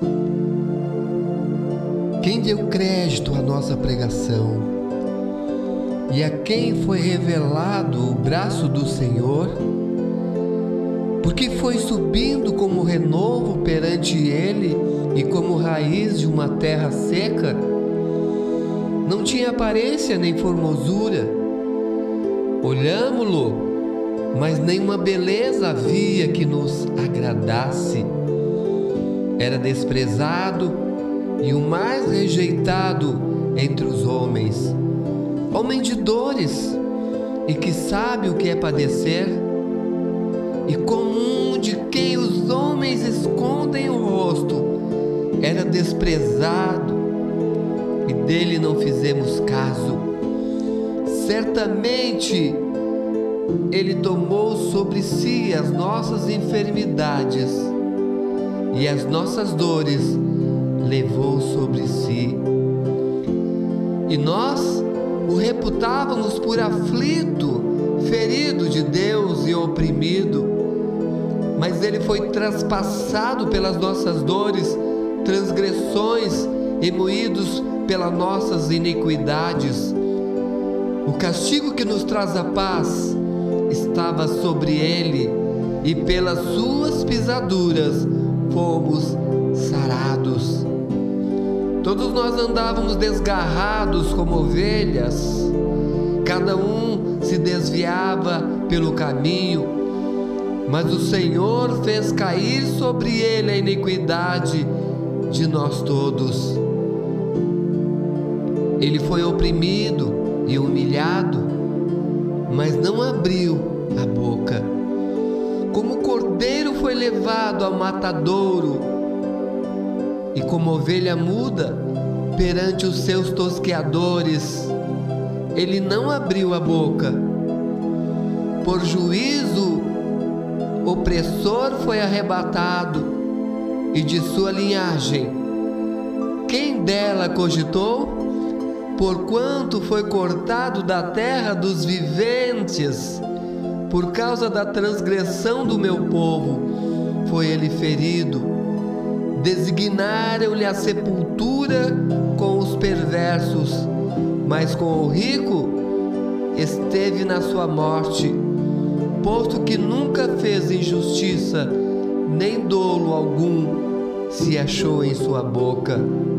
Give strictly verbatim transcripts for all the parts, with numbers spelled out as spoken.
Quem deu crédito à nossa pregação e a quem foi revelado o braço do Senhor, porque foi subindo como renovo perante Ele e como raiz de uma terra seca, não tinha aparência nem formosura. Olhámo-lo, mas nenhuma beleza havia que nos agradasse. Era desprezado e o mais rejeitado entre os homens, homem de dores e que sabe o que é padecer, e como um de quem os homens escondem o rosto, era desprezado e dele não fizemos caso. Certamente ele tomou sobre si as nossas enfermidades e as nossas dores levou sobre si. E nós o reputávamos por aflito, ferido de Deus e oprimido. Mas ele foi traspassado pelas nossas dores, transgressões e moídos pelas nossas iniquidades. O castigo que nos traz a paz estava sobre ele, e pelas suas pisaduras fomos sarados. Todos nós andávamos desgarrados como ovelhas, cada um se desviava pelo caminho, mas o Senhor fez cair sobre ele a iniquidade de nós todos. Ele foi oprimido e humilhado, mas não abriu a boca. Como cordeiro foi levado ao matadouro, e como ovelha muda perante os seus tosqueadores, ele não abriu a boca. Por juízo, opressor foi arrebatado, e de sua linhagem, quem dela cogitou? Porquanto foi cortado da terra dos viventes, por causa da transgressão do meu povo, foi ele ferido. Designaram-lhe a sepultura com os perversos, mas com o rico esteve na sua morte, posto que nunca fez injustiça, nem dolo algum se achou em sua boca.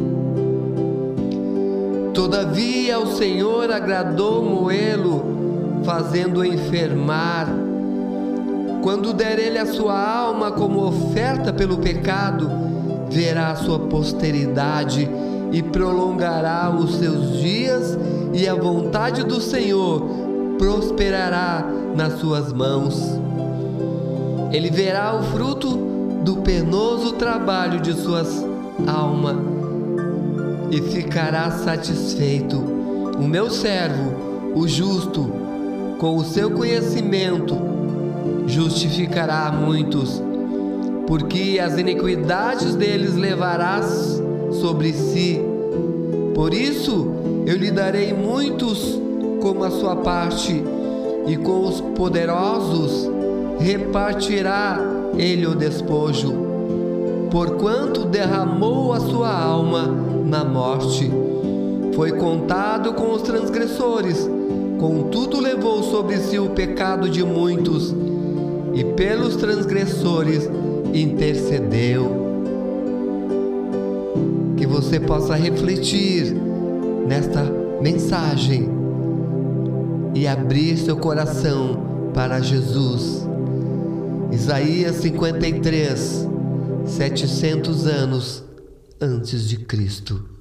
Todavia ao Senhor agradou moê-lo, fazendo-o enfermar. Quando der ele a sua alma como oferta pelo pecado, verá a sua posteridade e prolongará os seus dias, e a vontade do Senhor prosperará nas suas mãos. Ele verá o fruto do penoso trabalho de suas almas e ficará satisfeito. O meu servo, o justo, com o seu conhecimento, justificará a muitos, porque as iniquidades deles levarás sobre si. Por isso eu lhe darei muitos como a sua parte, e com os poderosos repartirá ele o despojo, porquanto derramou a sua alma na morte. Foi contado com os transgressores, contudo levou sobre si o pecado de muitos, e pelos transgressores intercedeu. Que você possa refletir nesta mensagem e abrir seu coração para Jesus. Isaías cinquenta e três, setecentos anos antes de Cristo.